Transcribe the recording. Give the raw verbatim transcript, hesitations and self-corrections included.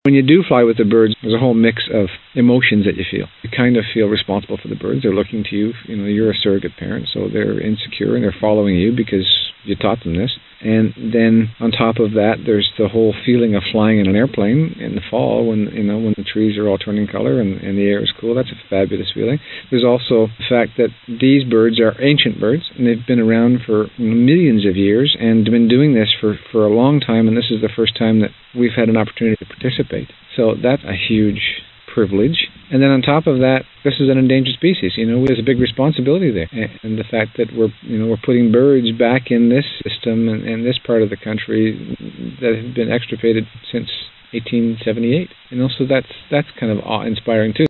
When you do fly with the birds, there's a whole mix of emotions that you feel. You kind of feel responsible for the birds. They're looking to you. You know, you're a surrogate parent, so they're insecure and they're following you because you taught them this. And then on top of that, there's the whole feeling of flying in an airplane in the fall when, you know, when the trees are all turning color and, and the air is cool. That's a fabulous feeling. There's also the fact that these birds are ancient birds, and they've been around for millions of years and been doing this for, for a long time, and this is the first time that we've had an opportunity to participate. So that's a huge privilege. And then on top of that, this is an endangered species. You know, there's a big responsibility there. And the fact that we're, you know, we're putting birds back in this system and in this part of the country that have been extirpated since eighteen seventy-eight. You know, so that's that's kind of awe-inspiring too.